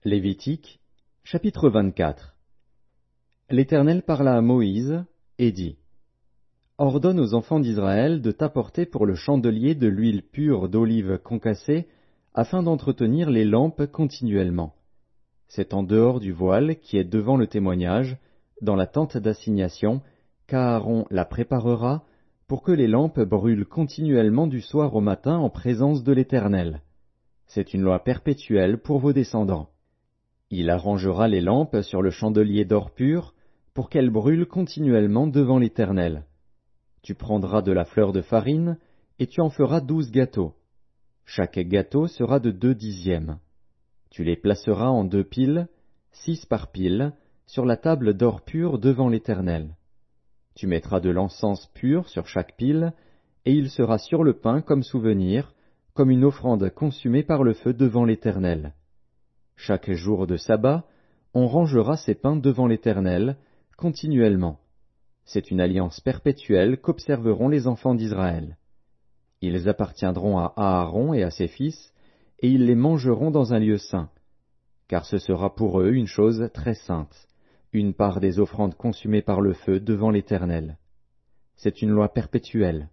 Lévitique, chapitre 24. L'Éternel parla à Moïse et dit: Ordonne aux enfants d'Israël de t'apporter pour le chandelier de l'huile pure d'olive concassée, afin d'entretenir les lampes continuellement. C'est en dehors du voile qui est devant le témoignage, dans la tente d'assignation, qu'Aaron la préparera, pour que les lampes brûlent continuellement du soir au matin en présence de l'Éternel. C'est une loi perpétuelle pour vos descendants. Il arrangera les lampes sur le chandelier d'or pur, pour qu'elles brûlent continuellement devant l'Éternel. Tu prendras de la fleur de farine, et tu en feras 12 gâteaux. Chaque gâteau sera de 2/10. Tu les placeras en 2 piles, 6 par pile, sur la table d'or pur devant l'Éternel. Tu mettras de l'encens pur sur chaque pile, et il sera sur le pain comme souvenir, comme une offrande consumée par le feu devant l'Éternel. Chaque jour de sabbat, on rangera ces pains devant l'Éternel, continuellement. C'est une alliance perpétuelle qu'observeront les enfants d'Israël. Ils appartiendront à Aaron et à ses fils, et ils les mangeront dans un lieu saint. Car ce sera pour eux une chose très sainte, une part des offrandes consumées par le feu devant l'Éternel. C'est une loi perpétuelle.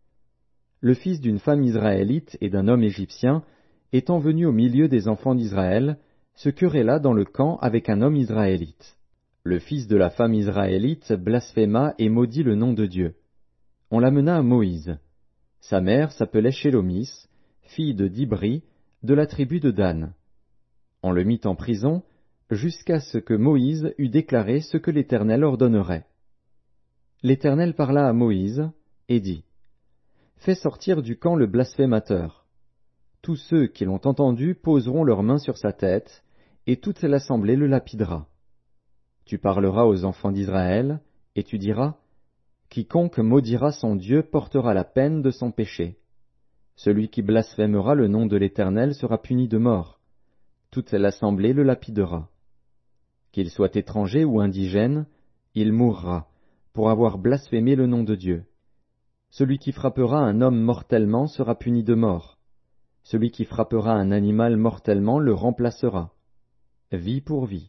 Le fils d'une femme israélite et d'un homme égyptien, étant venu au milieu des enfants d'Israël, se querella dans le camp avec un homme israélite. Le fils de la femme israélite blasphéma et maudit le nom de Dieu. On l'amena à Moïse. Sa mère s'appelait Shélomis, fille de Dibri, de la tribu de Dan. On le mit en prison, jusqu'à ce que Moïse eût déclaré ce que l'Éternel ordonnerait. L'Éternel parla à Moïse, et dit: Fais sortir du camp le blasphémateur. Tous ceux qui l'ont entendu poseront leurs mains sur sa tête, et toute l'assemblée le lapidera. Tu parleras aux enfants d'Israël, et tu diras: Quiconque maudira son Dieu portera la peine de son péché. Celui qui blasphémera le nom de l'Éternel sera puni de mort. Toute l'assemblée le lapidera. Qu'il soit étranger ou indigène, il mourra, pour avoir blasphémé le nom de Dieu. Celui qui frappera un homme mortellement sera puni de mort. Celui qui frappera un animal mortellement le remplacera. Vie pour vie.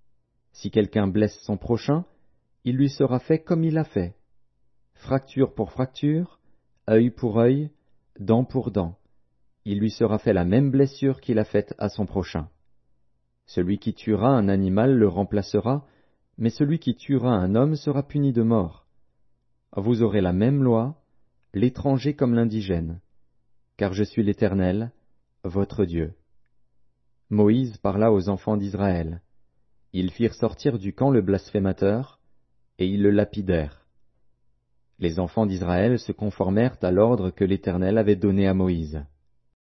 Si quelqu'un blesse son prochain, il lui sera fait comme il a fait. Fracture pour fracture, œil pour œil, dent pour dent. Il lui sera fait la même blessure qu'il a faite à son prochain. Celui qui tuera un animal le remplacera, mais celui qui tuera un homme sera puni de mort. Vous aurez la même loi, l'étranger comme l'indigène, car je suis l'Éternel, votre Dieu. Moïse parla aux enfants d'Israël. Ils firent sortir du camp le blasphémateur, et ils le lapidèrent. Les enfants d'Israël se conformèrent à l'ordre que l'Éternel avait donné à Moïse.